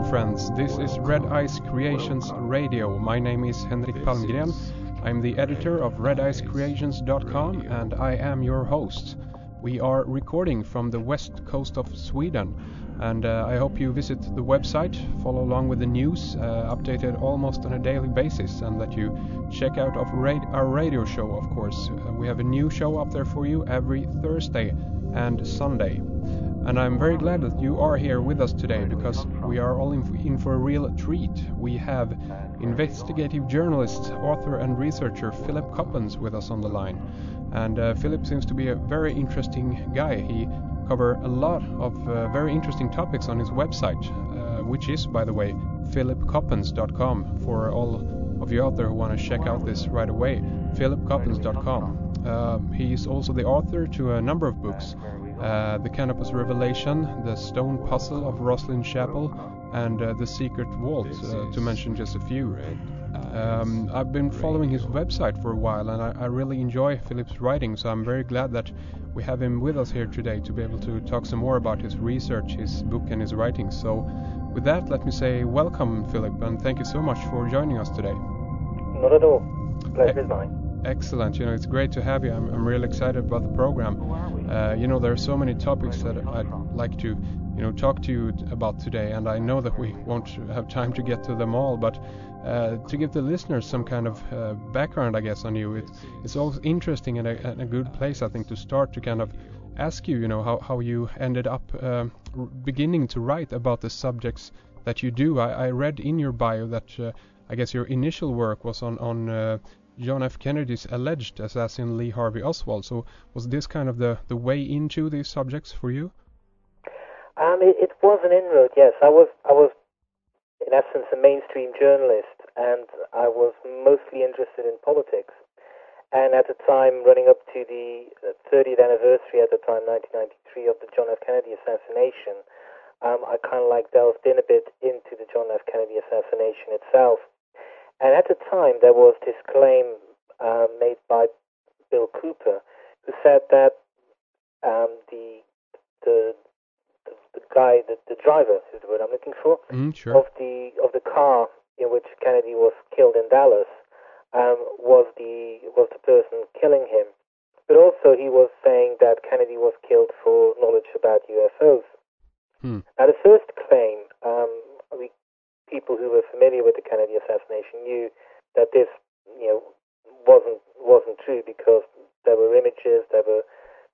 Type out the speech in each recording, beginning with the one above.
Welcome friends, this is Red Ice Creations Radio. My name is Henrik Palmgren. I'm the editor of redicecreations.com and I am your host. We are recording from the west coast of Sweden and I hope you visit the website, follow along with the news, updated almost on a daily basis, and that you check out our radio show, of course. We have a new show up there for you every Thursday and Sunday. And I'm very glad that you are here with us today, because we are all in for a real treat. We have investigative journalist, author and researcher Philip Coppens with us on the line. And Philip seems to be a very interesting guy. He covers a lot of very interesting topics on his website, which is, by the way, philipcoppens.com, for all of you out there who want to check out this right away, philipcoppens.com. He is also the author to a number of books. The Canopus Revelation, The Stone Puzzle of Rosslyn Chapel, and The Secret Vault, to mention just a few. I've been following his website for a while, and I really enjoy Philip's writing, so I'm very glad that we have him with us here today to be able to talk some more about his research, his book, and his writing. So with that, let me say welcome, Philip, and thank you so much for joining us today. Not at all. Pleasure is mine. Excellent. It's great to have you. I'm really excited about the program. There are so many topics that I'd like to, talk to you about today, and I know that we won't have time to get to them all, but to give the listeners some kind of background, I guess, on you, it's always interesting and a good place, I think, to start to kind of ask you, how you ended up beginning to write about the subjects that you do. I read in your bio that I guess your initial work was on John F. Kennedy's alleged assassin Lee Harvey Oswald. So was this kind of the way into these subjects for you? It was an inroad, yes. I was in essence a mainstream journalist, and I was mostly interested in politics. And at the time, running up to the 30th anniversary at the time, 1993, of the John F. Kennedy assassination, I kind of delved in a bit into the John F. Kennedy assassination itself. And at the time, there was this claim made by Bill Cooper, who said that the driver is the word I'm looking for, sure. of the car in which Kennedy was killed in Dallas, was the person killing him. But also, he was saying that Kennedy was killed for knowledge about UFOs. Now, the first claim, people who were familiar with the Kennedy assassination knew that this, wasn't true, because there were images, there were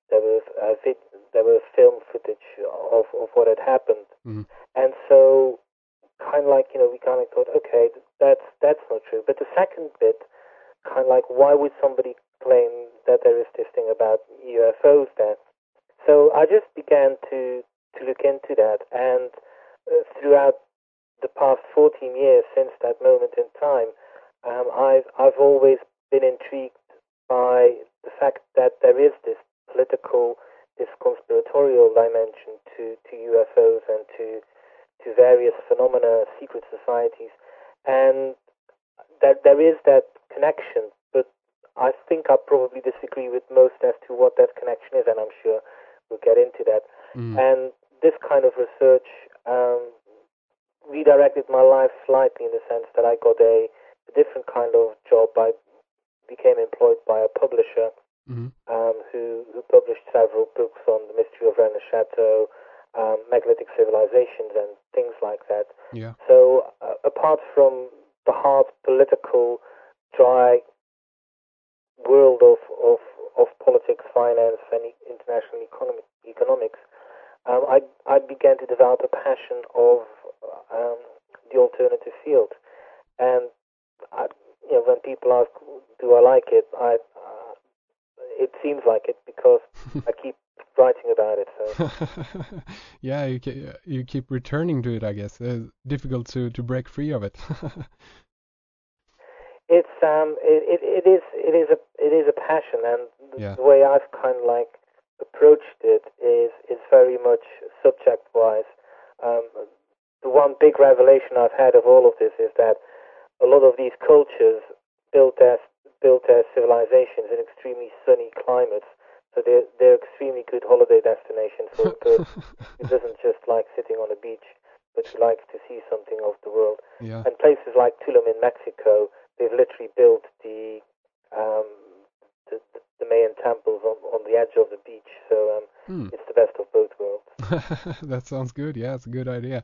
film footage of what had happened, and so we kind of thought, okay, that's not true. But the second bit, why would somebody claim that there is this thing about UFOs then? So I just began to look into that, and throughout the past 14 years since that moment in time, I've always been intrigued by the fact that there is this political, this conspiratorial dimension to UFOs and to various phenomena, secret societies, and that there is that connection. But I think I probably disagree with most as to what that connection is, and I'm sure we'll get into that. And this kind of research redirected my life slightly, in the sense that I got a different kind of job. I became employed by a publisher who published several books on the mystery of Rennes le Chateau, megalithic civilizations, and things like that. Yeah. So apart from the hard political, dry world of politics, finance, and international economics, I began to develop a passion of the alternative field. And when people ask, do I like it, it seems like it, because I keep writing about it. So yeah, you keep returning to it, I guess. Difficult to break free of it. It is a passion, and the way I've kind of approached it is very much subject wise. The one big revelation I've had of all of this is that a lot of these cultures built their civilizations in extremely sunny climates, so they're extremely good holiday destinations for a person who doesn't just like sitting on a beach, but who likes to see something of the world. Yeah. And places like Tulum in Mexico, they've literally built the Mayan temples on the edge of the beach. So it's the best of both worlds. That sounds good. Yeah, it's a good idea.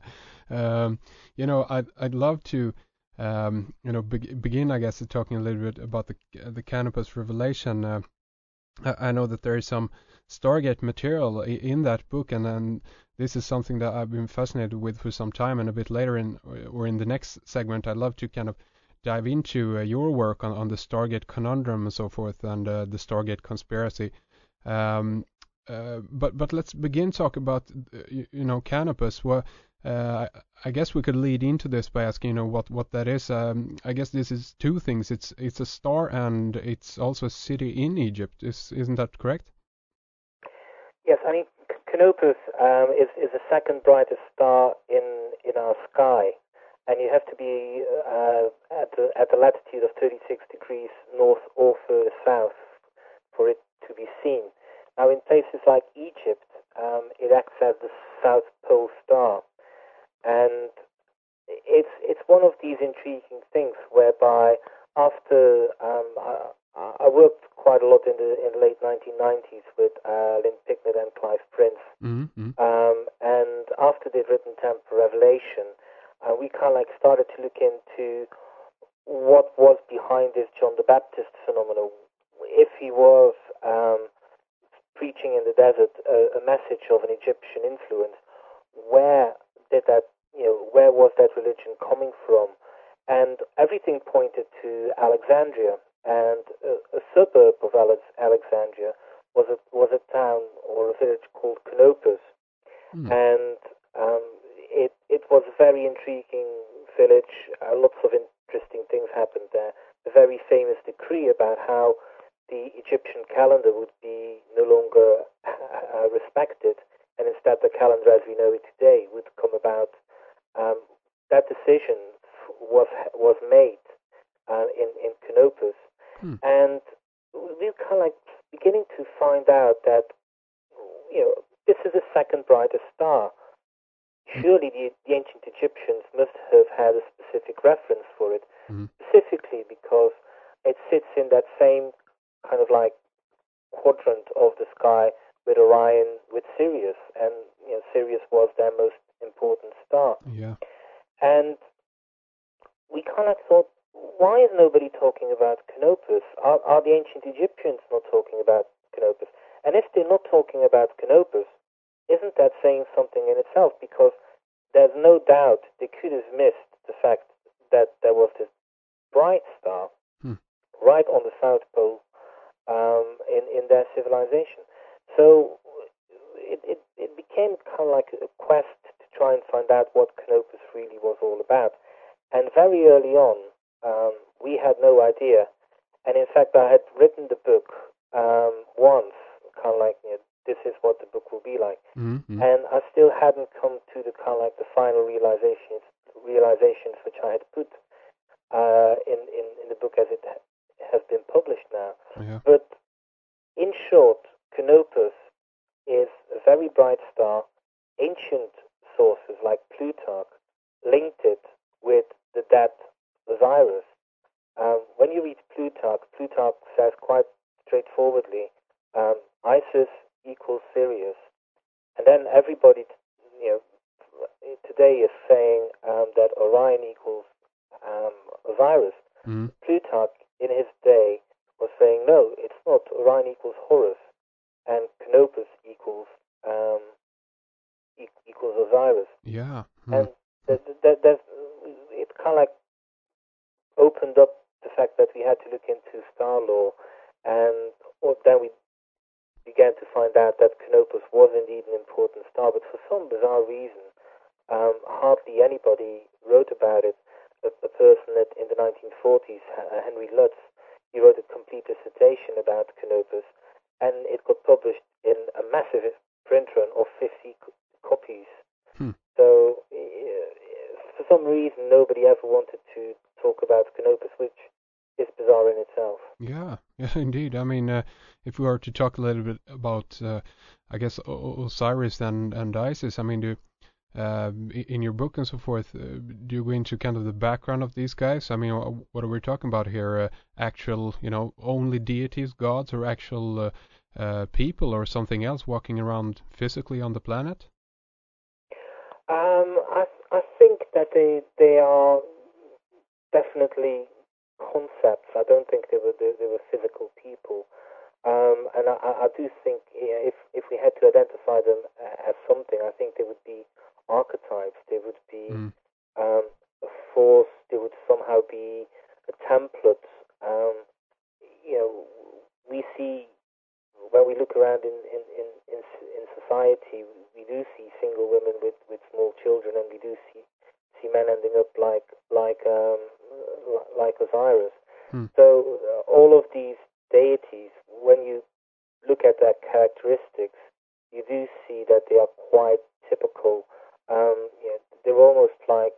I'd love to begin, I guess, talking a little bit about the Canopus Revelation. I know that there is some Stargate material in that book, and then this is something that I've been fascinated with for some time. And a bit later in the next segment, I'd love to kind of dive into your work on the Stargate conundrum and so forth, and the Stargate conspiracy. But let's begin talk about Canopus. Well, I guess we could lead into this by asking, what that is. I guess this is two things. It's a star, and it's also a city in Egypt. Isn't that correct? Yes, I mean Canopus is the second brightest star in our sky, and you have to be at the latitude of 36 degrees north or further south for it to be seen. Now, in places like Egypt, it acts as the South Pole star, and it's one of these intriguing things whereby after I worked quite a lot in the late 1990s with Lynn Picknett and Clive Prince, and after they'd written Temple Revelation, we kind of started to look into what was behind this John the Baptist phenomenon. If he was preaching in the desert a message of an Egyptian influence, where was that religion coming from? And everything pointed to Alexandria, and a suburb of Alexandria was a town or a village called Canopus, and it was a very intriguing village. Lots of interesting things happened there. A very famous decree about how the Egyptian calendar would be no longer respected, and instead the calendar as we know it today would come about. That decision was made in Canopus, and we're kind of beginning to find out that this is the second brightest star. Surely the ancient Egyptians must have had a specific reference for it, specifically because it sits in that same kind of quadrant of the sky with Orion, with Sirius, and Sirius was their most important star. Yeah. And we kind of thought, why is nobody talking about Canopus? Are the ancient Egyptians not talking about Canopus? And if they're not talking about Canopus, isn't that saying something in itself? Because there's no doubt they could have missed the fact that there was this bright star right on the South Pole in their civilization. So it became kind of like a quest to try and find out what Canopus really was all about. And very early on, we had no idea. And in fact, I had written the book once, kind of this is what the book will be like. And I still hadn't come to the kind of the final realizations which I had put in the book as it has been published now. Yeah. But in short, Canopus is a very bright star. Ancient sources like Plutarch linked it with the dead Osiris. When you read Plutarch says quite straightforwardly, Isis equals Sirius. And then everybody, today is saying that Orion equals Osiris. Plutarch, in his day, was saying, no, it's not. Orion equals Horus, and Canopus equals Osiris. Yeah. And it kind of opened up the fact that we had to look into star lore, and then we began to find out that Canopus was indeed an important star, but for some bizarre reason, hardly anybody wrote about it. A person in the 1940s, Henry Lutz, he wrote a complete dissertation about Canopus, and it got published in a massive print run of 50 copies. So, for some reason, nobody ever wanted to talk about Canopus, which is bizarre in itself. Yeah, indeed. I mean, if we were to talk a little bit about, I guess, Osiris and Isis, I mean, in your book and so forth, do you go into kind of the background of these guys? I mean, what are we talking about here? Actual, only deities, gods, or actual people, or something else walking around physically on the planet? I think that they are definitely concepts. I don't think they were physical people. And I do think if we had to identify them as something, I think they would be archetypes. They would be a force. They would somehow be a template. We see when we look around in society, we do see single women with small children, and we do see men ending up like Osiris. So all of these deities, when you look at their characteristics, you do see that they are quite typical. They're almost like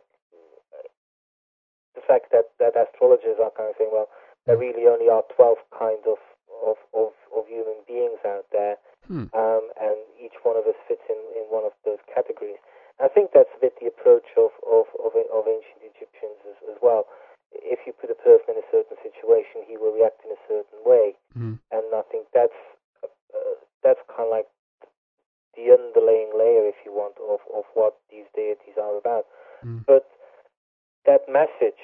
the fact that astrologers are kind of saying, well, there really only are 12 kinds of human beings out there, and each one of us fits in one of those categories. I think that's a bit the approach of ancient Egyptians as well. If you put a person in a certain situation, he will react in a certain way, and I think that's kind of like the underlying layer, if you want, of what these deities are about. But that message,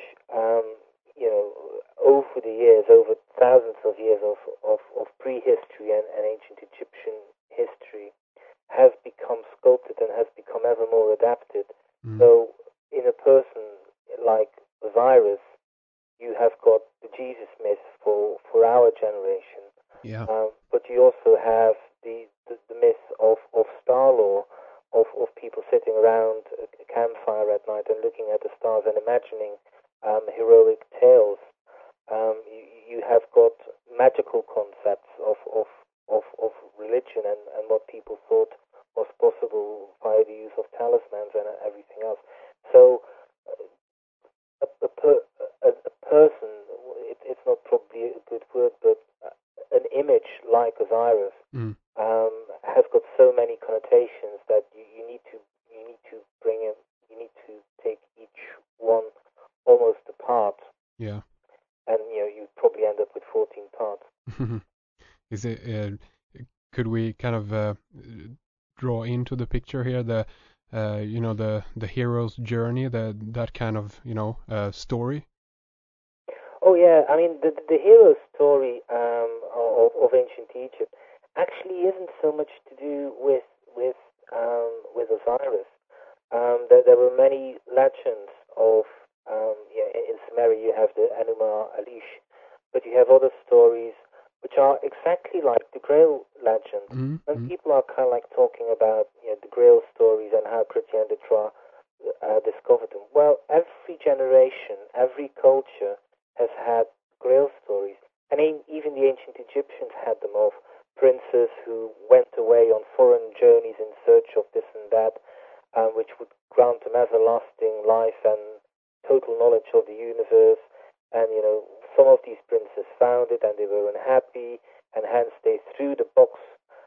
over the years, over thousands of years of prehistory and ancient Egyptian history, has become sculpted and has become ever more adapted. So in a person like Osiris, you have got the Jesus myth for our generation. Yeah. But you also have the myth of star lore, of people sitting around a campfire at night and looking at the stars and imagining heroic tales. You have got magical concepts of religion and what people thought was possible via the use of talismans and everything else. So a person, it's not probably a good word, but an image like Osiris has got so many connotations that you need to bring in, you need to take each one almost apart. Yeah. And you probably end up with 14 parts. Is it? Could we kind of draw into the picture here the hero's journey, that kind of story? Oh yeah, I mean the hero story of ancient Egypt actually isn't so much to do with Osiris. There were many legends of in Sumeria you have the Enuma Elish, but you have other stories which are exactly like the Grail legend. And people are kind of like talking about the Grail stories and how Chrétien de Troyes discovered them. Well, every generation, every culture has had Grail stories, and even the ancient Egyptians had them, of princes who went away on foreign journeys in search of this and that, which would grant them everlasting life and total knowledge of the universe. And some of these princes found it and they were unhappy, and hence they threw the box,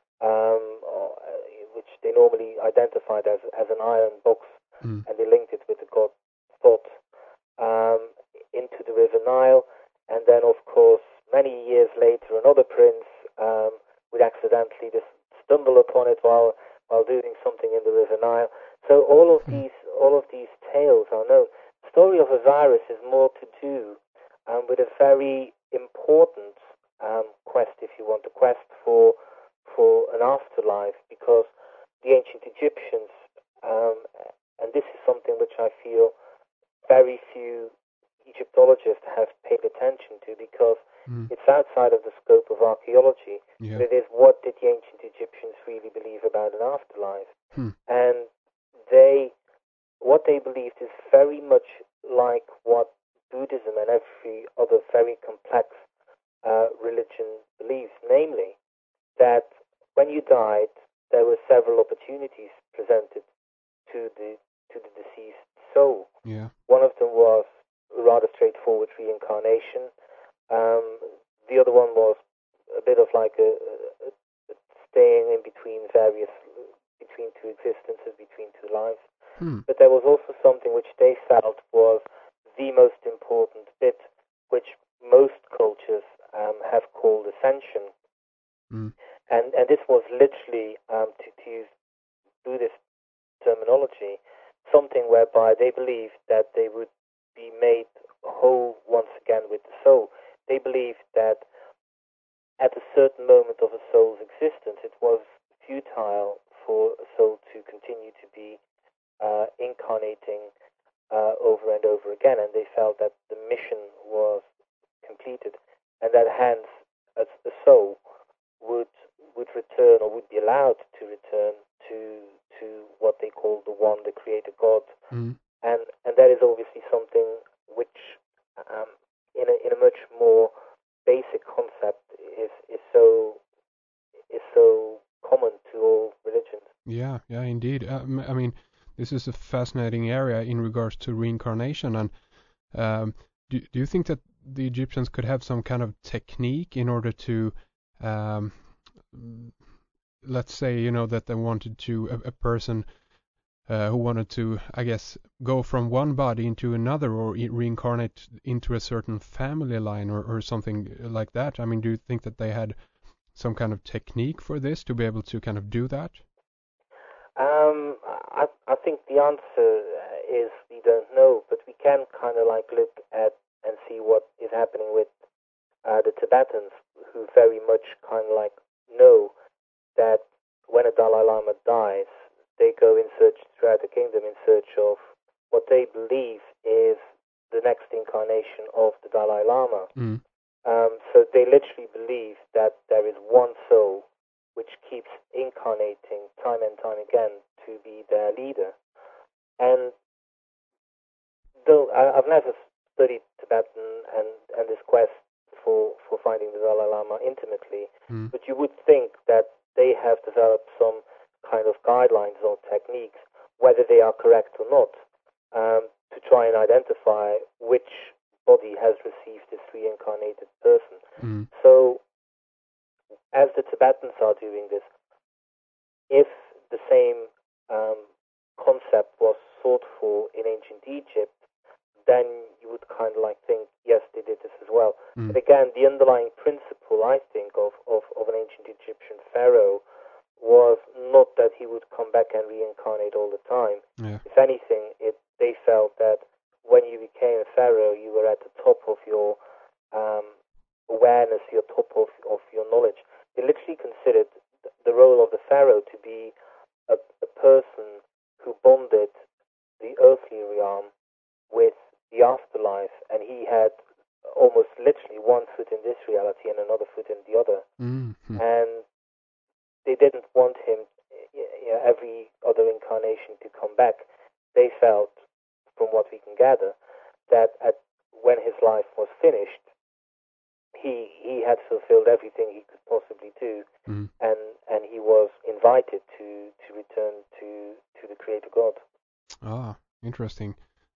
which they normally identified as an iron box, and they linked it with the god Thoth, into the river Nile. And then, of course, many years later, another prince would accidentally just stumble upon it while doing something in the river Nile. So all of these tales are known. The story of Osiris is more to do with a very important quest, if you want, a quest for an afterlife, because the ancient Egyptians, and this is something which I feel very few Egyptologists have paid attention to, because it's outside of the scope of archaeology, but it is what did the ancient Egyptians really believe about an afterlife. And what they believed is very much like what Buddhism and every other very complex religion believes, namely that when you died, there were several opportunities presented to the deceased soul. Yeah. One of them was a rather straightforward reincarnation. The other one was a bit of like a staying in between two existences, between two lives. but there was also something which they felt was the most important bit, which most cultures have called ascension. And this was literally, to use Buddhist terminology, something whereby they believed that they would be made whole once again with the soul. They believed that at a certain moment of a soul's existence, it was futile for a soul to continue to be incarnating over and over again, and they felt that the mission was completed, and that hence a soul would return, or would be allowed to return to what they call the One, the Creator God, and that is obviously something which, in a much more basic concept, is so common to all religions. Yeah, indeed. I mean, this is a fascinating area in regards to reincarnation, and do you think that the Egyptians could have some kind of technique in order to, let's say, that they wanted to, a person who wanted to, I guess, go from one body into another, or reincarnate into a certain family line, or something like that? I mean, do you think that they had some kind of technique for this to be able to kind of do that? I think the answer is we don't know, but we can kind of like look at and see what is happening with the Tibetans, who very much kind of like know that when a Dalai Lama dies, they go in search throughout the kingdom in search of what they believe is the next incarnation of the Dalai Lama. So they literally believe that there is one soul which keeps incarnating time and time again to be their leader. And though I've never studied Tibetan and this quest for finding the Dalai Lama intimately, but you would think that they have developed some kind of guidelines or techniques, whether they are correct or not, to try and identify which body has received this reincarnated person. So, as the Tibetans are doing this, if the same concept was sought for in ancient Egypt, then you would kind of like think, yes, they did this as well. But again, the underlying principle, I think, of an ancient Egyptian pharaoh was not that he would come back and reincarnate all the time. Yeah. If anything, they felt that when you became a pharaoh, you were at the top of your awareness, your top of your knowledge. They literally considered the role of the pharaoh to be a person who bonded the earthly realm with the afterlife, and he had almost literally one foot in this reality and another foot in the other. And they didn't want him, every other incarnation to come back. They felt, from what we can gather, that when his life was finished, he had fulfilled everything he could possibly do, and he was invited to return to the Creator God. Ah, interesting.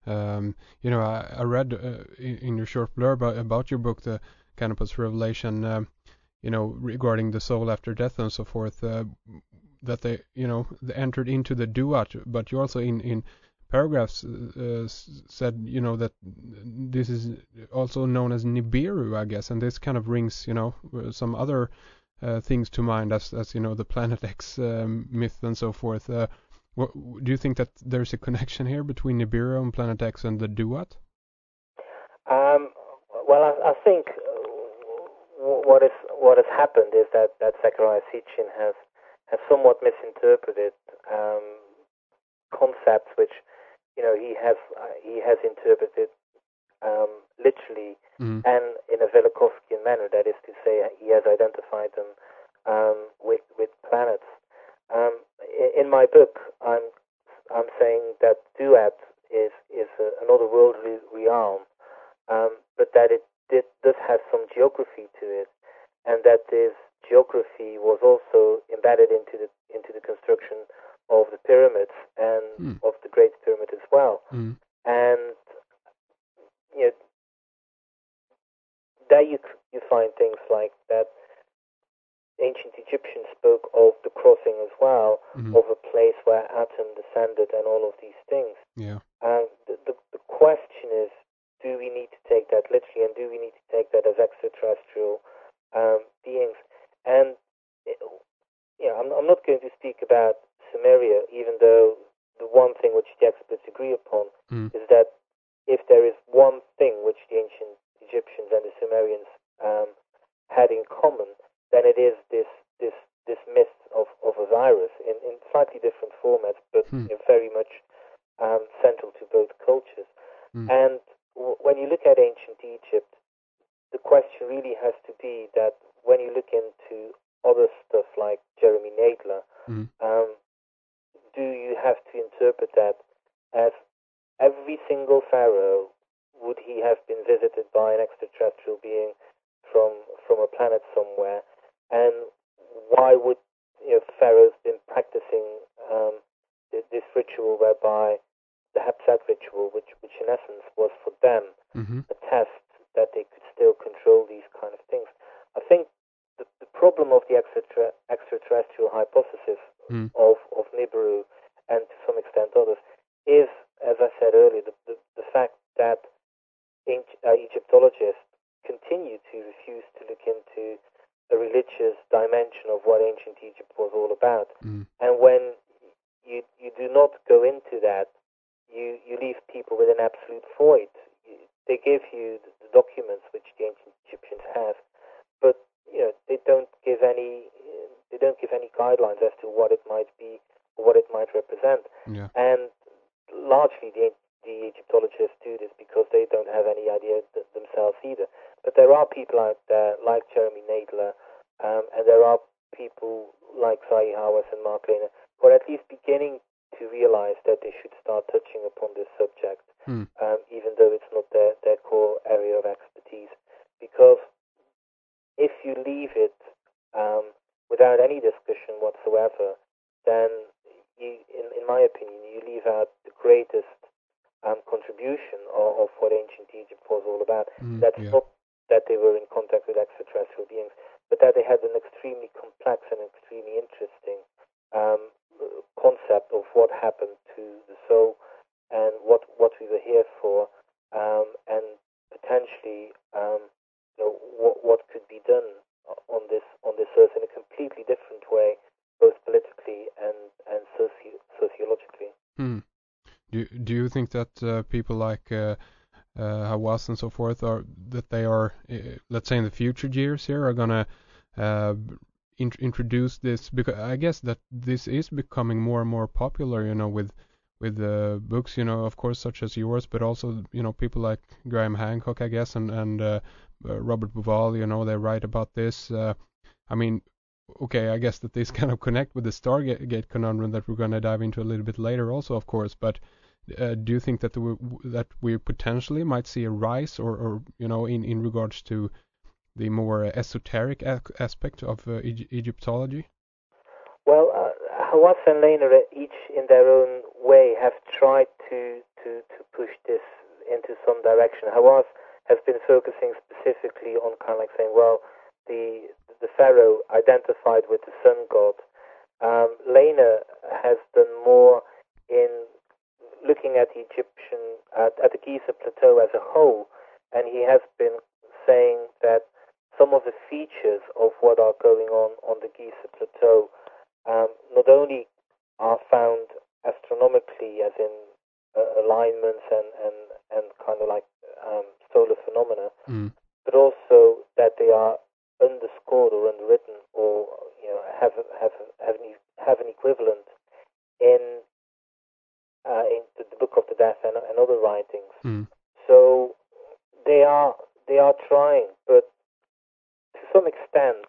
I read in your short blurb about your book, the Canopus Revelation, regarding the soul after death and so forth, that they entered into the duat, but you also in paragraphs said, that this is also known as Nibiru, I guess, and this kind of brings, some other things to mind, as the Planet X myth and so forth. Do you think that there's a connection here between Nibiru and Planet X and the duat? Well, I think what has happened is that Zecharia Sitchin has somewhat misinterpreted concepts which he has interpreted literally and in a Velikovskian manner. That is to say, he has identified them with planets. In my book, I'm saying that duat is another worldly realm, but that it does have some geography to it, and that this geography was also embedded into the construction of the pyramids and of the Great Pyramid as well. And there you find things like that. Ancient Egyptians spoke of the crossing as well, of a place where where Atum descended and all of these things. Yeah. And the question is, do we need to take that literally, and do we need to take that as extraterrestrial beings? And I'm not going to speak about Sumeria, even though the one thing which the experts agree upon is that if there is one thing which the ancient Egyptians and the Sumerians had in common, then it is this myth of Osiris in slightly different formats, but very much central to both cultures. And when you look at ancient Egypt, the question really has to be that when you look into other stuff like Jeremy Nadler, do you have to interpret that as every single pharaoh, would he have been visited by an extraterrestrial being from a planet somewhere? And why would pharaohs been practicing this ritual whereby the Hapsat ritual, which in essence was for them a test that they could still control these kind of things? I think the problem of the extraterrestrial hypothesis of Nibiru, and to some extent others, is, as I said earlier, the fact that Egyptologists continue to refuse to look into a religious dimension of what ancient Egypt was all about. And when you do not go into that, you leave people with an absolute void. They give you the documents which the ancient Egyptians have, but they don't give any guidelines as to what it might be or what it might represent. Yeah. And largely the Egyptologists do this because they don't have any idea themselves either. But there are people out there like Jeremy Nadler, and there are people like Zahi Hawass and Mark Lehner who are at least beginning to realize that they should start touching upon this subject, even though it's not their core area of expertise. Because if you leave it without any discussion whatsoever, then in my opinion, you leave out the greatest contribution of what ancient Egypt was all about. That's not that they were in contact with extraterrestrial beings, but that they had an extremely complex and extremely interesting concept of what happened to the soul and what we were here for, and potentially what could be done on this earth in a completely different way, both politically and sociologically. Do you think that people like Hawass and so forth are let's say in the future years here are gonna introduce this, because I guess that this is becoming more and more popular, with books, of course, such as yours, but also people like Graham Hancock, I guess, and Robert Bauval, they write about this. I mean, okay, I guess that this kind of connect with the Stargate conundrum that we're going to dive into a little bit later also, of course, but do you think that we potentially might see a rise or in regards to the more esoteric aspect of Egyptology? Well, Hawass and Lehner, each in their own way, have tried to push this into some direction. Hawass has been focusing specifically on kind of like saying, well, the pharaoh identified with the sun god. Lehner has done more in looking at the at the Giza Plateau as a whole, and he has been saying that some of the features of what are going on the Giza Plateau not only are found astronomically, as in alignments and kind of like solar phenomena, but also that they are underscored or underwritten, or have an equivalent in the Book of the Death and other writings. So they are trying, but to some extent,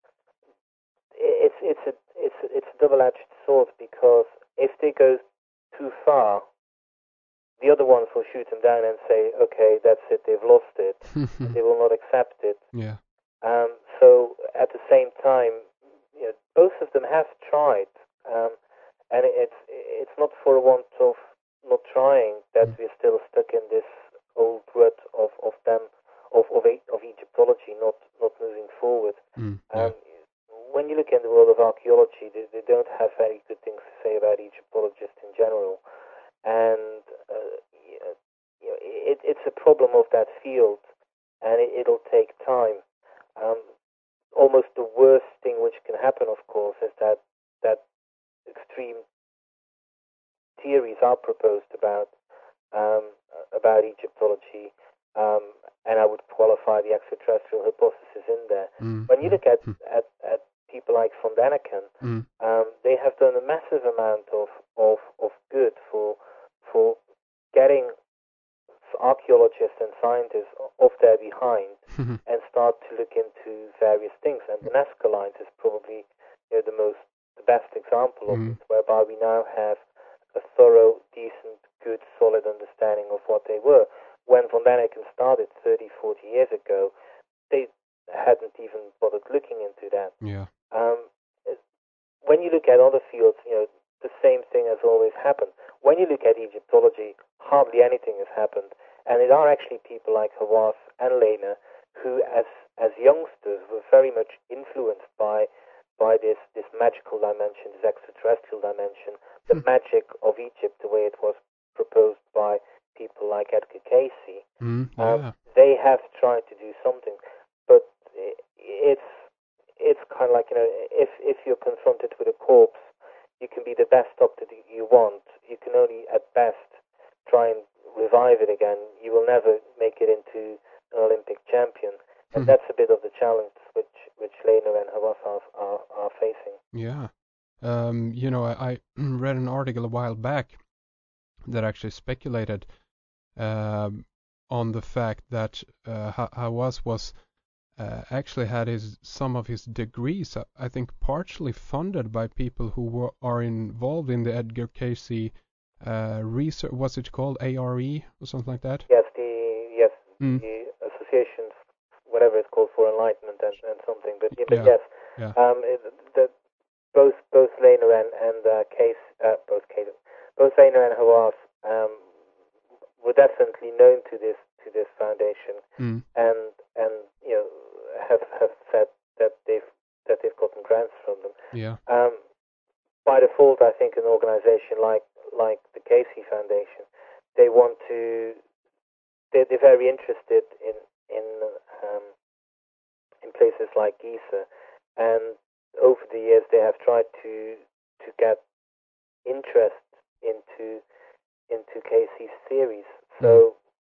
it's a double-edged sword, because if they go too far, the other ones will shoot them down and say, okay, that's it, they've lost it. They will not accept it. Yeah. So at the same time, both of them have tried, and it's not for want of not trying that we're still stuck in this old rut of Egyptology not moving forward. Yeah. When you look in the world of archaeology, they don't have very good things to say only about Egyptologists in general. And it's a problem of that field, and it'll take time. Almost the worst thing which can happen, of course, is that extreme theories are proposed about Egyptology, and I would qualify the extraterrestrial hypothesis in there. When you look at people like von Däniken, they have done a massive amount of good for getting archaeologists and scientists off their behind and start to look into various things. And the Nazca Lines is probably the best example of it, whereby we now have a thorough, decent, good, solid understanding of what they were. When von Däniken started 30, 40 years ago, they hadn't even bothered looking into that. Yeah. When you look at other fields, the same thing has always happened. When you look at Egyptology, hardly anything has happened. And it are actually people like Hawass and Lehner who, as youngsters, were very much influenced by this magical dimension, this extraterrestrial dimension, the magic of Egypt, the way it was proposed by people like Edgar Cayce. They have tried to do something, but it's kind of like, if you're confronted with a corpse, you can be the best doctor that you want. You can only, at best, try and revive it again. You will never make it into an Olympic champion. And that's a bit of the challenge which Lehner and Hawass are facing. Yeah. I read an article a while back that actually speculated on the fact that Hawass was actually had some of his degrees, I think, partially funded by people who are involved in the Edgar Cayce research. What's it called? ARE or something like that? Yes, the associations, whatever it's called, for enlightenment and something. But yes, both Lehner and Cayce, both Lehner and Hawass were definitely known to this foundation, and have said that they've gotten grants from them. Yeah. By default, I think an organization like the Cayce Foundation, they're very interested in places like Giza, and over the years they have tried to get interest into Cayce's theories. So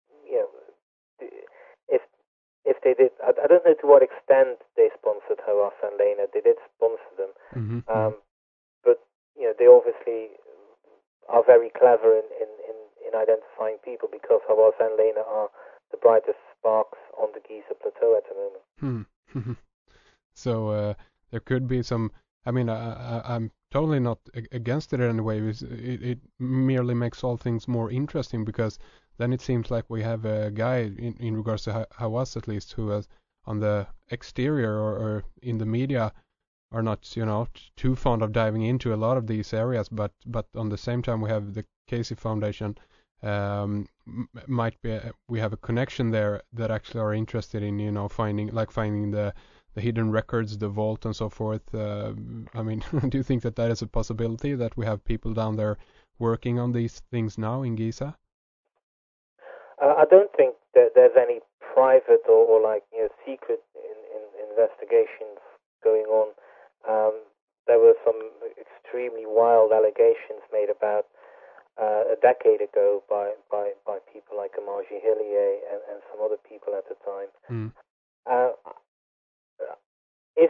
if they did, I don't know to what extent they sponsored Hawass and Lehner. They did sponsor them, but they obviously are very clever in identifying people, because Hawass and Lehner are the brightest sparks on the Giza plateau at the moment. So there could be some. I mean, I'm totally not against it in any way. It merely makes all things more interesting, because then it seems like we have a guy, in regards to Hawass at least, who has, on the exterior or in the media, are not too fond of diving into a lot of these areas, but on the same time we have the Cayce Foundation. We have a connection there that actually are interested in finding the hidden records, the vault, and so forth. I mean, do you think that is a possibility, that we have people down there working on these things now in Giza? I don't think that there's any private or secret investigations going on. There were some extremely wild allegations made about a decade ago by people like Amarji Hillier and some other people at the time. If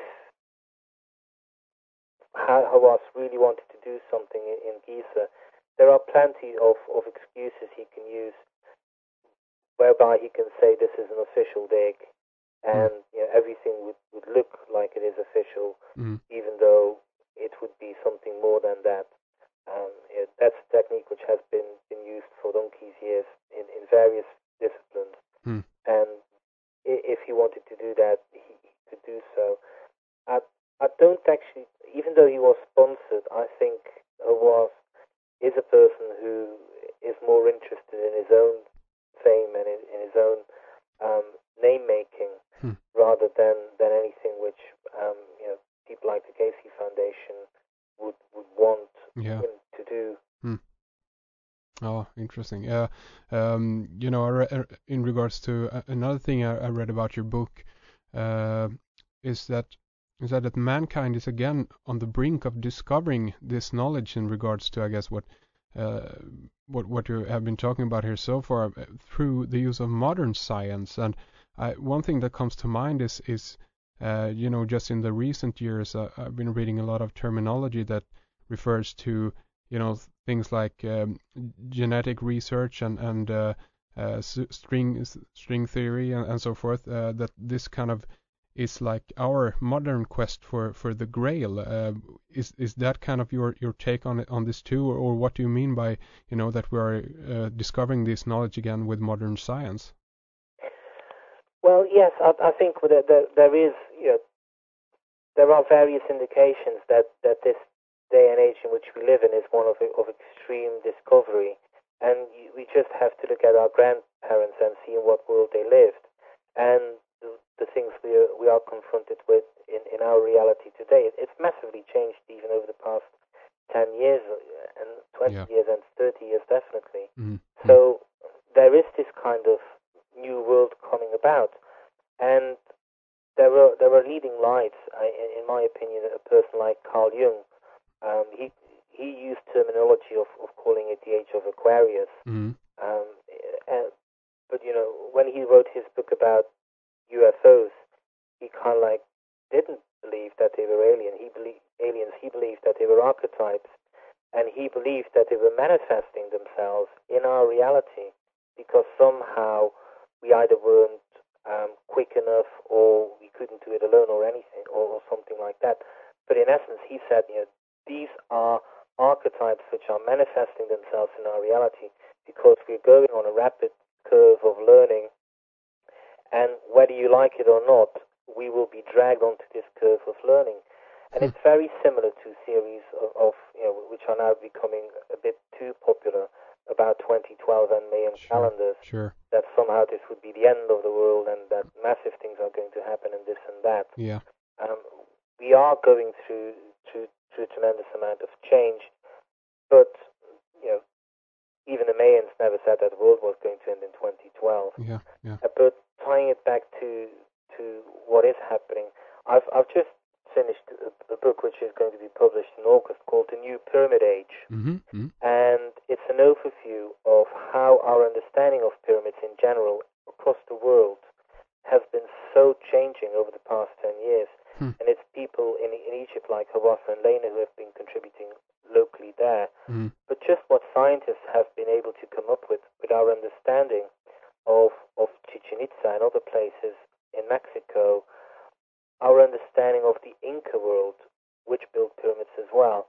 Hawass really wanted to do something in Giza, there are plenty of excuses he can use, whereby he can say this is an official dig, and everything would look like it is official, even though it would be something more than that. That's a technique which has been used for donkey's years in various disciplines, and if he wanted to do that, he could do so. I don't actually, even though he was sponsored, I think Hawass is a person who is more interested in his own fame and in his own name making, rather than anything which people like the Cayce Foundation would want him Oh, interesting. Yeah. In regards to another thing I read about your book, uh, is that mankind is again on the brink of discovering this knowledge in regards to, I guess, uh, what you have been talking about here so far through the use of modern science. And one thing that comes to mind is just in the recent years, I've been reading a lot of terminology that refers to things like genetic research and string theory and so forth. That this kind of is like our modern quest for the Grail. Is that kind of your take on this too, or what do you mean by that we are discovering this knowledge again with modern science? Well, yes, I think that there is, there are various indications that this day and age in which we live in is one of extreme discovery, and we just have to look at our grandparents and see in what world they lived, and the things we are confronted with in our reality today. It's massively changed even over the past 10 years and 20 years and 30 years definitely. Mm-hmm. So there is this kind of new world coming about, and there are leading lights. In my opinion, a person like Carl Jung, he used terminology of calling it the age of Aquarius. Mm-hmm. But when he wrote his book about UFOs, he kind of like didn't believe that they were aliens. He believed that they were archetypes, and he believed that they were manifesting themselves in our reality because somehow we either weren't quick enough, or we couldn't do it alone, or anything, or something like that. But in essence, he said, these are archetypes which are manifesting themselves in our reality because we're going on a rapid curve of learning, and whether you like it or not, we will be dragged onto this curve of learning. And it's very similar to series of which are now becoming a bit too popular, about 2012 and Mayan calendars. Sure. That somehow this would be the end of the world and that massive things are going to happen and this and that. Yeah. We are going through a tremendous amount of change, but even the Mayans never said that the world was going to end in 2012. Yeah. But tying it back to what is happening, I've just finished a book which is going to be published in August called The New Pyramid Age. Mm-hmm. And it's an overview of how our understanding of pyramids in general across the world has been so changing over the past 10 years. And it's people in Egypt like Hawassa and Lena who have been contributing locally there. But just what scientists have been able to come up with our understanding of Chichen Itza and other places in Mexico, our understanding of the Inca world, which built pyramids as well,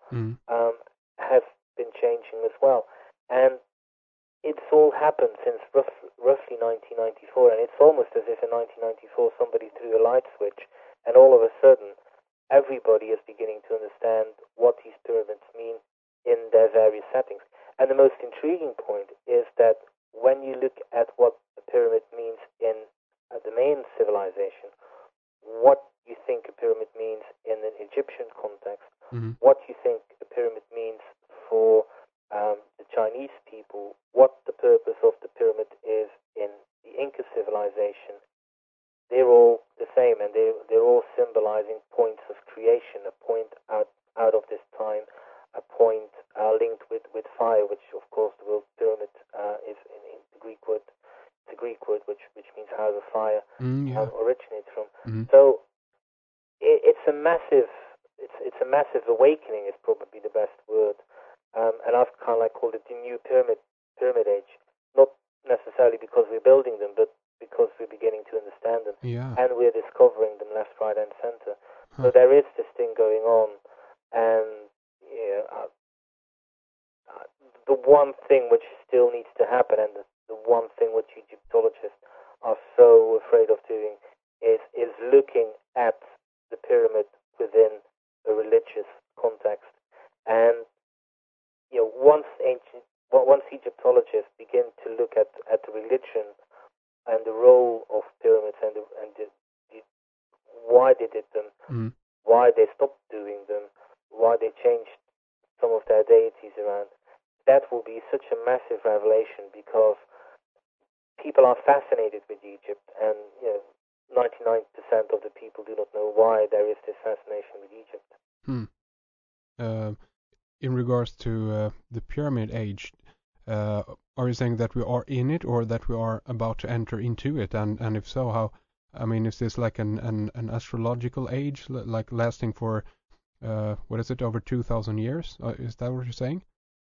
has been changing as well. And it's all happened since roughly 1994, and it's almost as if in 1994 somebody threw a light switch, and all of a sudden everybody is beginning to understand what these pyramids mean in their various settings. And the most intriguing point is that when you look at what a pyramid means in the Mayan civilization, what you think a pyramid means in an Egyptian context, what you think a pyramid means for the Chinese people, what the purpose of the pyramid is in the Inca civilization, they're all the same, and they're all symbolizing points of creation, a point out of this time, a point linked with fire, which of course the word pyramid is in the Greek word. It's a Greek word which means house of fire, originates from. So it's a massive awakening is probably the best word, and I've kind of like called it the new pyramid age, not necessarily because we're building them, but because we're beginning to understand them, and we're discovering them left, right, and center. So there is this thing going on, and the one thing which still needs to happen, and the one thing which Egyptologists are so afraid of doing, is looking at the pyramid within a religious context. And once Egyptologists begin to look at the religion and the role of pyramids and why they did them, why they stopped doing them, why they changed some of their deities around, that will be such a massive revelation, because people are fascinated with Egypt, and 99% of the people do not know why there is this fascination with Egypt. In regards to the Pyramid Age, are you saying that we are in it, or that we are about to enter into it? And if so, how? I mean, is this like an astrological age, like lasting for what is it, over 2,000 years? Is that what you're saying?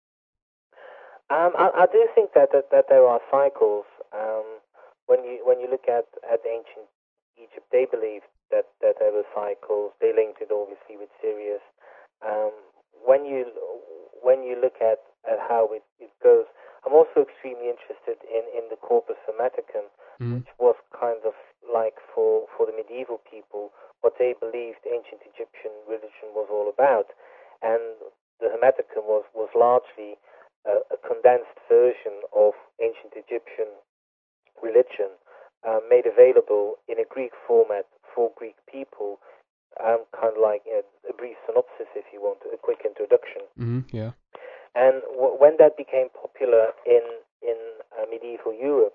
I do think that there are cycles. When you look at ancient Egypt, they believed that there were cycles. They linked it obviously with Sirius. When you look at how it goes, I'm also extremely interested in the Corpus Hermeticum, which was kind of like for the medieval people what they believed ancient Egyptian religion was all about, and the Hermeticum was largely a condensed version of ancient Egyptian religion, made available in a Greek format for Greek people, kind of like a brief synopsis, if you want, a quick introduction. Yeah. And when that became popular in medieval Europe,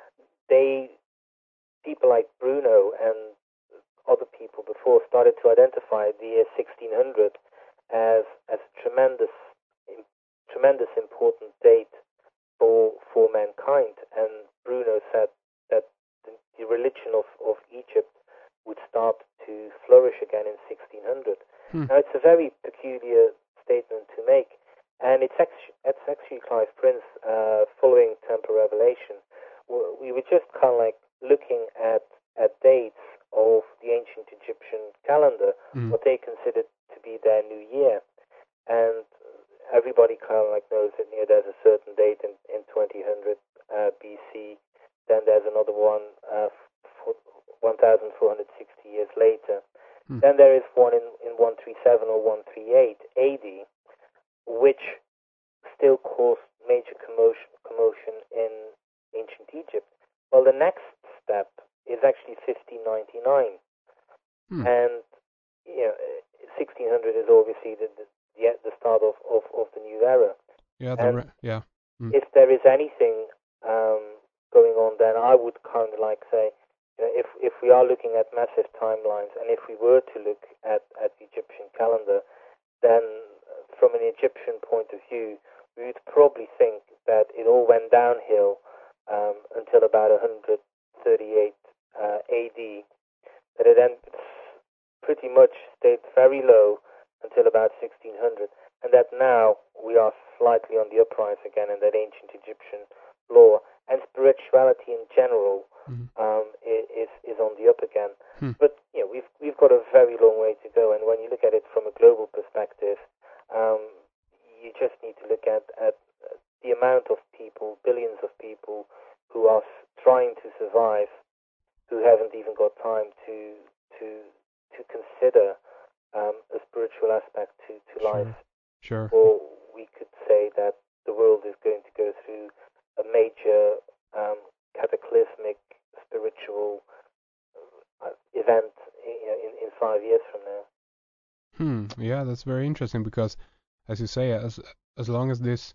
people like Bruno and other people before started to identify the year 1600 as a tremendous important date for mankind. And Bruno said that the religion of Egypt would start to flourish again in 1600. Now, it's a very peculiar statement to make, and it's actually Clive Prince, following Temple Revelation. We were just kind of like looking at dates of the ancient Egyptian calendar, what they considered to be their new year, and everybody kind of like knows that there's a certain date in 2000 BC, then there's another one 1,460 years later. Then there is one in 137 or 138 AD, which still caused major commotion in ancient Egypt. Well, the next step is actually 1599, and 1600 is obviously the start of the new era. If there is anything going on, then I would kind of like say, if we are looking at massive timelines, and if we were to look at the Egyptian calendar, then from an Egyptian point of view, we would probably think that it all went downhill until about 138 AD, that it then pretty much stayed very low until about 1600, and that now we are slightly on the uprise again in that ancient Egyptian lore, and spirituality in general is on the up again. But we've got a very long way to go, and when you look at it from a global perspective, you just need to look at the amount of people, billions of people, who are trying to survive, who haven't even got time to consider a spiritual aspect to life. Sure. Or we could say that the world is going to go through a major cataclysmic spiritual event in 5 years from now. Yeah, that's very interesting, because, as you say, as long as this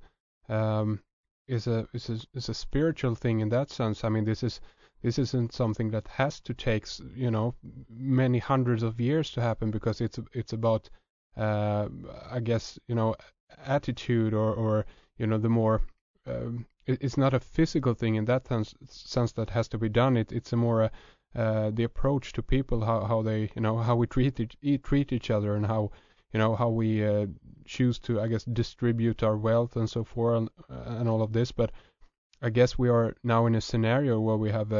is a spiritual thing in that sense, I mean, this isn't something that has to take many hundreds of years to happen, because it's about I guess attitude or the more it's not a physical thing in that sense that has to be done. It's a more the approach to people, how they how we treat each other, and how how we choose to, I guess, distribute our wealth and so forth, and all of this. But I guess we are now in a scenario where we have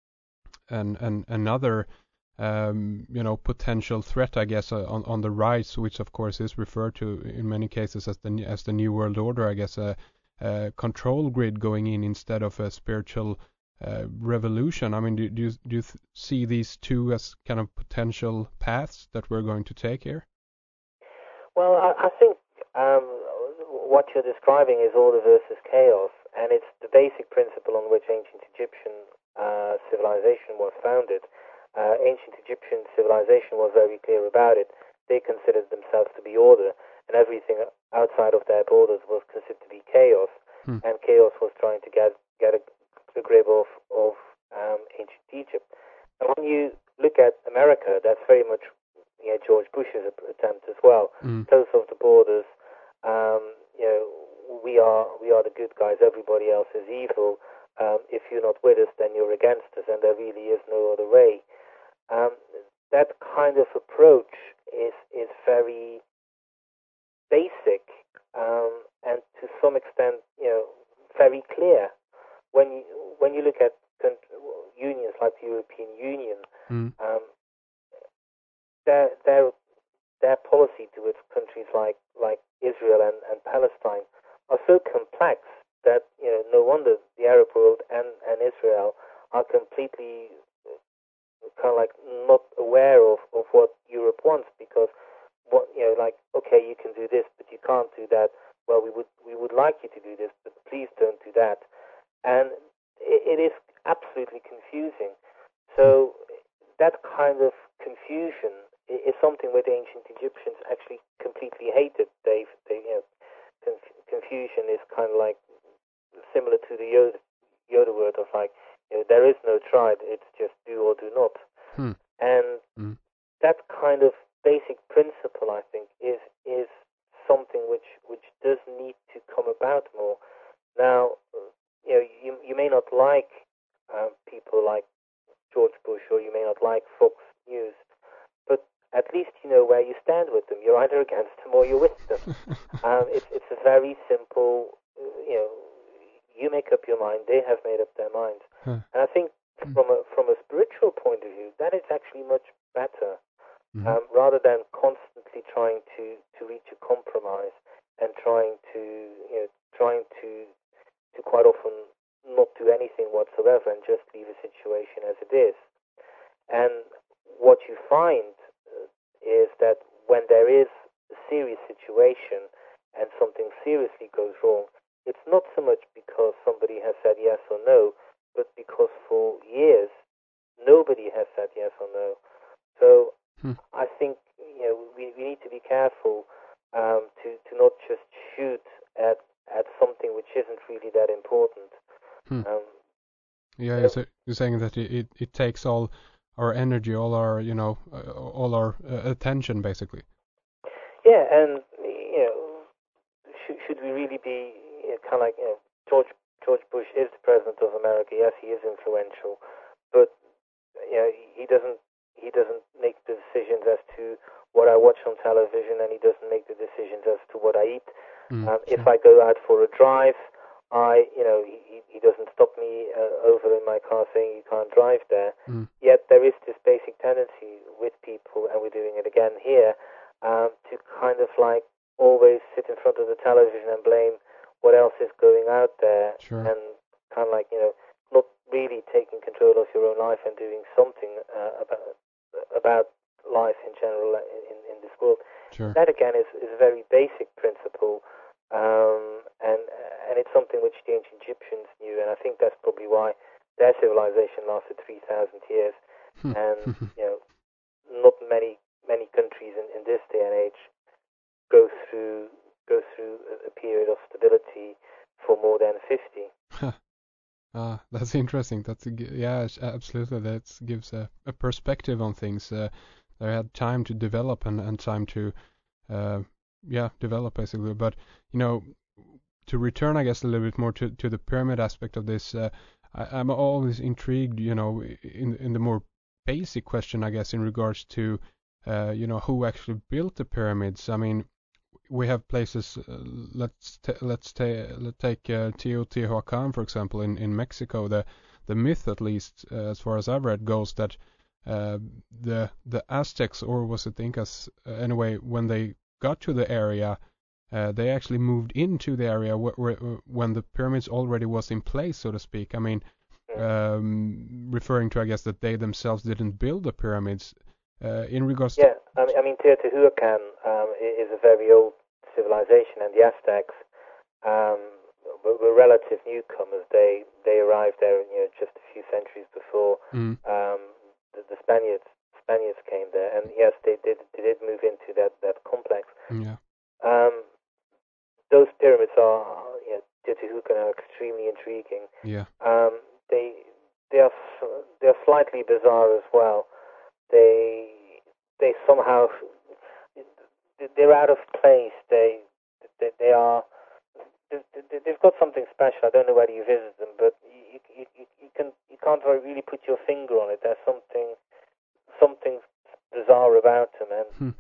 another potential threat, I guess, on the rise, which of course is referred to in many cases as the New World Order. I guess a control grid going in instead of a spiritual revolution. I mean, do you see these two as kind of potential paths that we're going to take here? Well, I think what you're describing is order versus chaos, and it's the basic principle on which ancient Egyptian civilization was founded. Ancient Egyptian civilization was very clear about it. They considered themselves to be order, and everything outside of their borders was considered to be chaos. chaos, and chaos was trying to get a grip of ancient Egypt. And when you look at America, that's very much George Bush's attempt as well. Close off the borders. We are the good guys. Everybody else is evil. If you're not with us, then you're against us, and there really is no other way. That kind of approach is very basic, and to some extent, very clear. When you look at unions like the European Union, their policy towards countries like Israel and Palestine are so complex that no wonder the Arab world and Israel are completely kind of like not aware of what Europe wants, because okay, you can do this, but you can't do that. Well, we would like you to do this, but please don't do that. And it is absolutely confusing. So that kind of confusion is something where the ancient Egyptians actually completely hated. Confusion is kind of like similar to the Yoda word of there is no try, it's just do or do not. And that kind of basic principle, I think, is something which does need to come about more. Now, you may not like people like George Bush, or you may not like Fox News, but at least you know where you stand with them. You're either against them or you're with them. It's a very simple, you make up your mind, they have made up their minds. And I think from a spiritual point of view, that is actually much better, rather than constantly trying to reach a compromise and trying to quite often not do anything whatsoever and just leave a situation as it is. And what you find is that when there is a serious situation and something seriously goes wrong, it's not so much because somebody has said yes or no, but because for years nobody has said yes or no. So I think we need to be careful to not just shoot at something which isn't really that important. You're saying that it takes all our energy, all our all our attention, basically. Yeah, and should we really be kind of like George Bush is the president of America? Yes, he is influential, but he doesn't make the decisions as to what I watch on television, and he doesn't make the decisions as to what I eat. If I go out for a drive, he doesn't stop me over in my car saying you can't drive there. Yet there is this basic tendency with people, and we're doing it again here, to kind of like always sit in front of the television and blame what else is going out there, and kind of like not really taking control of your own life and doing something about life in general in this world. That again is a very basic principle, and it's something which the ancient Egyptians knew, and I think that's probably why their civilization lasted 3,000 years, and not many countries in this day and age go through a period of stability for more than 50. That's interesting. Absolutely. That gives a perspective on things. They had time to develop and time to develop, basically. But to return, I guess, a little bit more to the pyramid aspect of this, I'm always intrigued, in the more basic question, I guess, in regards to who actually built the pyramids. I mean, we have places. Let's take Teotihuacan, for example, in Mexico. The myth, at least as far as I've read, goes that the Aztecs, or was it the Incas, anyway, when they got to the area, they actually moved into the area when the pyramids already was in place, so to speak. I mean, referring to, I guess, that they themselves didn't build the pyramids. In regards to... I mean, Teotihuacan is a very old civilization, and the Aztecs were relative newcomers. They arrived there, just a few centuries before the Spaniards came there, and yes, they did move into that complex. Yeah. Those pyramids are Teotihuacan are extremely intriguing. Yeah. They are slightly bizarre as well. They somehow they're out of place. They are. They've got something special. I don't know whether you visit them, but you can't really put your finger on it. There's something bizarre about them, and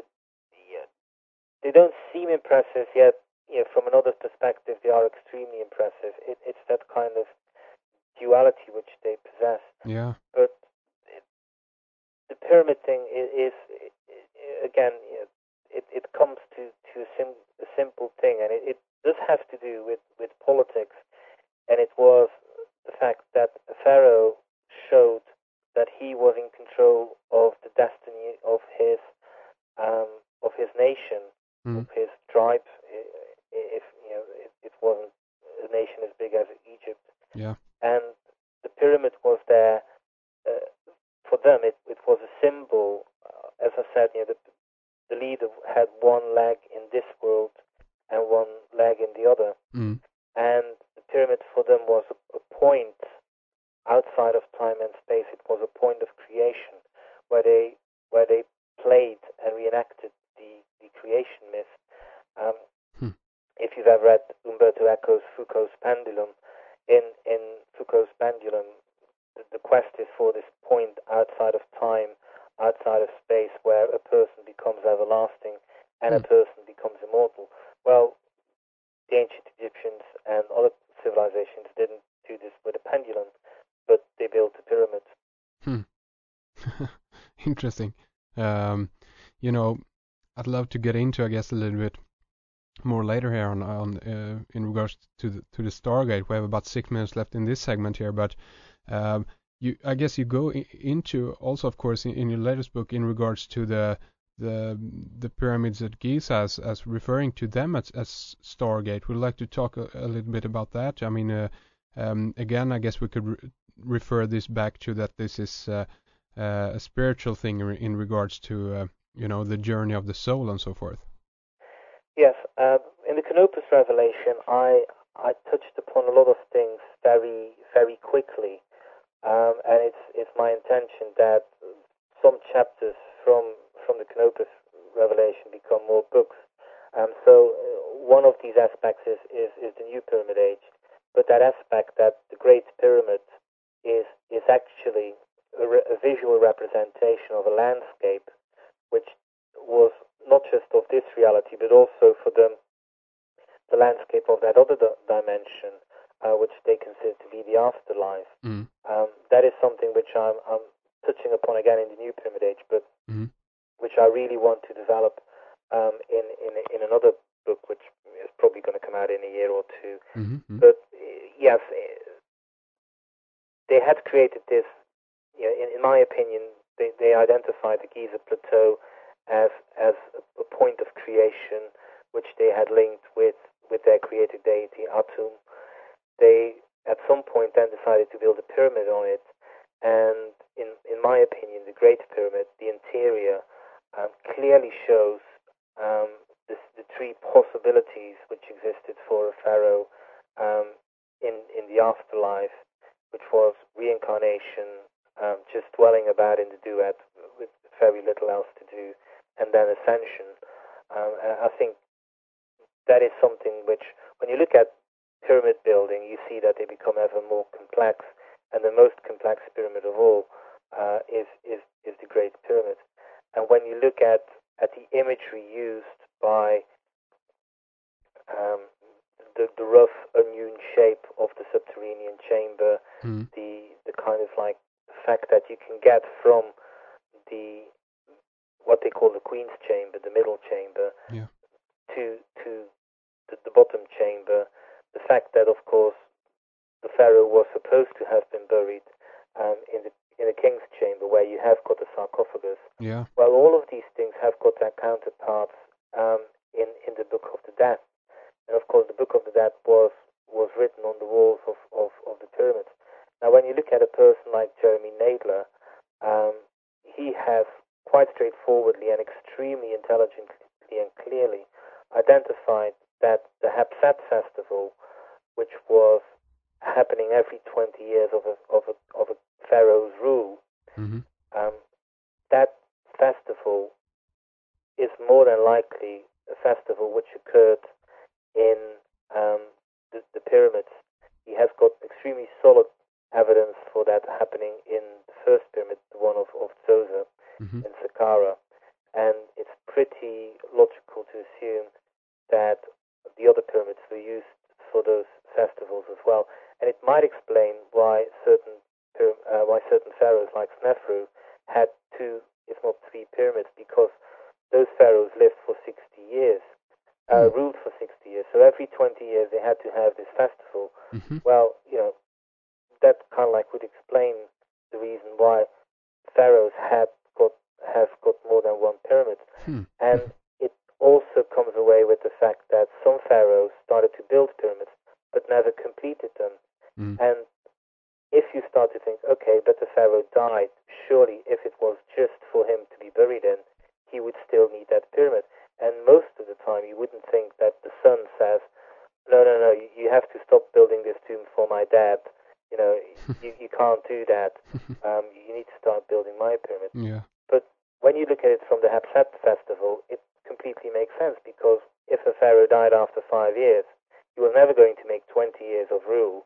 they don't seem impressive yet. From another perspective, they are extremely impressive. It's that kind of duality which they possess. Yeah. But the pyramid thing is again, it comes to a simple thing, and it does have to do with politics, and it was the fact that a pharaoh showed that he was in control of the destiny of his nation, of his tribe. If it wasn't a nation as big as Egypt, yeah, and the pyramid was there for them. It was a symbol. As I said, the leader had one leg in this world and one leg in the other, and the pyramid for them was a point outside of time and space. It was a point of creation where they played and reenacted the creation myth. If you've ever read Umberto Eco's Foucault's Pendulum, in Foucault's Pendulum, the quest is for this point outside of time, outside of space, where a person becomes everlasting and a person becomes immortal. Well, the ancient Egyptians and other civilizations didn't do this with a pendulum, but they built a pyramid. Interesting. I'd love to get into, I guess, a little bit more later here on in regards to the Stargate. We have about 6 minutes left in this segment here, but I guess you go into also, of course, in your latest book in regards to the pyramids at Giza as referring to them as Stargate. Would like to talk a little bit about that. I mean, again, I guess we could refer this back to that this is a spiritual thing in regards to the journey of the soul and so forth. Yes, in the Canopus Revelation, I touched upon a lot of things very, very quickly, and it's my intention that some chapters from the Canopus Revelation become more books. So one of these aspects is the New Pyramid Age, but that aspect that the Great Pyramid is actually a visual representation of a landscape, which was not just of this reality, but also for the landscape of that other dimension, which they consider to be the afterlife. That is something which I'm touching upon again in the New Pyramid Age, but which I really want to develop in another book, which is probably going to come out in a year or two. But yes, they had created this. In my opinion, they identified the Giza Plateau as a point of creation, which they had linked with their creator deity Atum. They at some point then decided to build a pyramid on it, and in my opinion, the Great Pyramid, the interior, clearly shows the three possibilities which existed for a pharaoh in the afterlife, which was reincarnation, just dwelling about in the duat with very little else to do, and then ascension. I think that is something which, when you look at pyramid building, you see that they become ever more complex, and the most complex pyramid of all is the Great Pyramid. And when you look at the imagery used by the rough, unhewn shape of the subterranean chamber, the kind of like fact that you can get from what they call the Queen's Chamber, the middle chamber, to the bottom chamber, the fact that, of course, the pharaoh was supposed to have been buried in the King's Chamber, where you have got the sarcophagus. Well, all of these things have got their counterparts in the Book of the Dead. And of course, the Book of the Dead was written on the walls of the pyramids. Now, when you look at a person like Jeremy Nadler, he has quite straightforwardly and extremely intelligently and clearly identified that the Hapsat festival which was happening every 20 years of a pharaoh's rule, that festival is more than likely a festival which occurred in the pyramids. He has got extremely solid evidence for that happening in the first pyramid, the one of Djoser in Saqqara, and it's pretty logical to assume that the other pyramids were used for those festivals as well, and it might explain why certain pharaohs like Snefru had 2, if not 3 pyramids, because those pharaohs lived for 60 years, ruled for 60 years. So every 20 years they had to have this festival. Well, that kind of like would explain the reason why pharaohs have got more than one pyramid. And it also comes away with the fact that some pharaohs started to build pyramids but never completed them. And if you start to think, okay, but the pharaoh died, surely if it was just for him to be buried in, he would still need that pyramid. And most of the time you wouldn't think that the son says, no, you have to stop building this tomb for my dad. You can't do that. You need to start building my pyramid. Yeah. But when you look at it from the Hatshepsut festival, it completely makes sense, because if a pharaoh died after 5 years, he was never going to make 20 years of rule,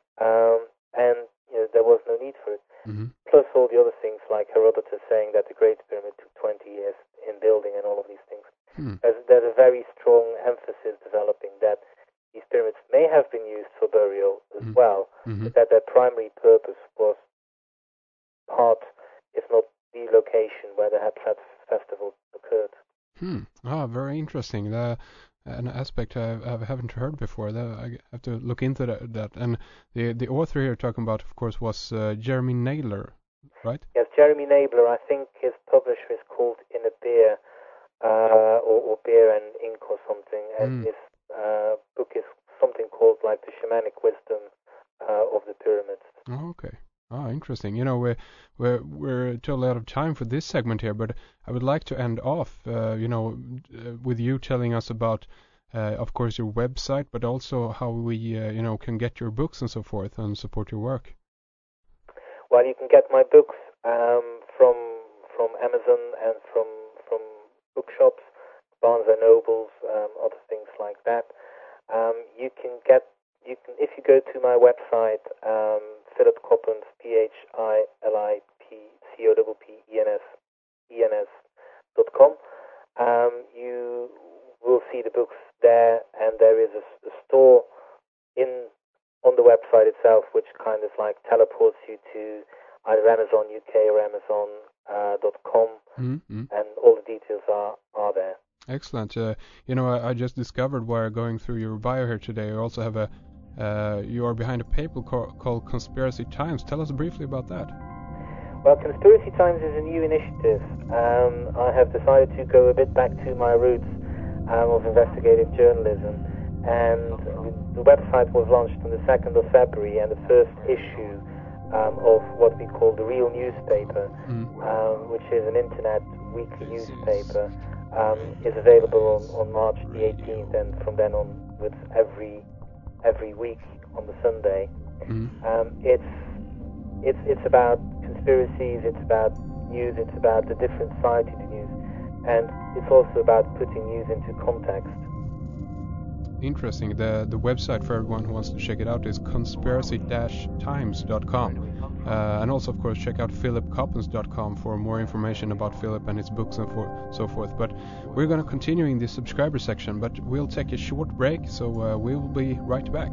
and there was no need for it. Plus all the other things, like Herodotus saying that the Great Pyramid took 20 years in building and all of these things. There's a very strong emphasis developing that these pyramids may have been used for burial as well, but that their primary purpose was part, if not the location where the Hatshepsut festival occurred. Very interesting. An aspect I haven't heard before. I have to look into that. And the author here talking about, of course, was Jeremy Nayler, right? Yes, Jeremy Nayler. I think his publisher is called In a Beer, or Beer and Ink or something. And his book is something called like The Shamanic Wisdom of the Pyramids. Oh, okay. Interesting. We're totally out of time for this segment here, but I would like to end off, with you telling us about, of course, your website, but also how we, can get your books and so forth and support your work. Well, you can get my books from Amazon and from bookshops, Barnes and Nobles, other things like that. If you go to my website, Philip Coppens, PhilipCoppens.com, you will see the books there, and there is a store on the website itself which kind of like teleports you to either Amazon UK or Amazon.com, and all the details are there. Excellent. I just discovered while going through your bio here today, you also have you are behind a paper called Conspiracy Times. Tell us briefly about that. Well, Conspiracy Times is a new initiative. I have decided to go a bit back to my roots of investigative journalism, and the website was launched on the 2nd of February, and the first issue of what we call the Real Newspaper, which is an internet weekly newspaper, is available on March the 18th, and from then on with every week on the Sunday. It's about conspiracies, it's about news, it's about the different sides to the news, and it's also about putting news into context. Interesting. The website for everyone who wants to check it out is conspiracy-times.com. And also, of course, check out philipcoppens.com for more information about Philip and his books and so forth. But we're going to continue in the subscriber section, but we'll take a short break, so we will be right back.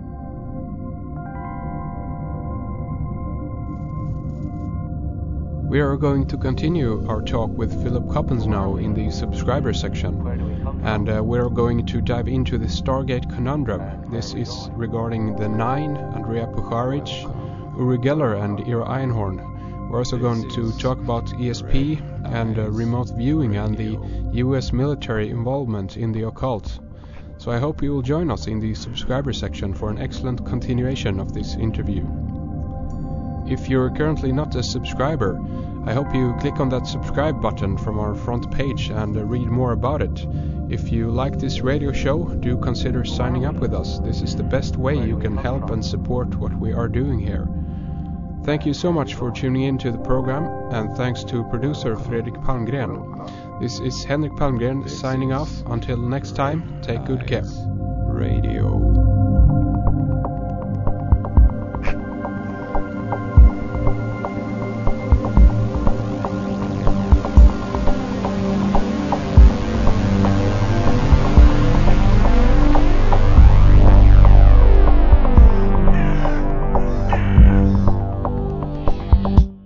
We are going to continue our talk with Philip Coppens now in the subscriber section, and we're going to dive into the Stargate conundrum. This is regarding the Nine, Andrea Pucharich, Uri Geller and Ira Einhorn. We're also going to talk about ESP and remote viewing and the US military involvement in the occult. So I hope you will join us in the subscriber section for an excellent continuation of this interview. If you're currently not a subscriber, I hope you click on that subscribe button from our front page and read more about it. If you like this radio show, do consider signing up with us. This is the best way you can help and support what we are doing here. Thank you so much for tuning in to the program, and thanks to producer Fredrik Palmgren. This is Henrik Palmgren signing off. Until next time, take good care. Radio.